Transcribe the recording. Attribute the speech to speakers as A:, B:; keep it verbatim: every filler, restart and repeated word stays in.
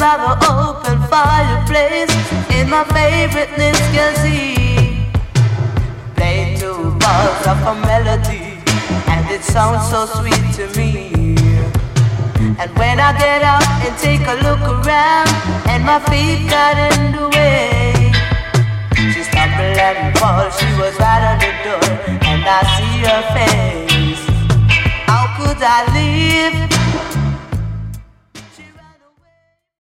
A: by the open fireplace in my favorite Niskasi. Played two bars of a melody, and it sounds so sweet to me. And when I get out and take a look around, and my feet got in the way, she stumbled and fall, she was right on the door, and I see her face. How could I leave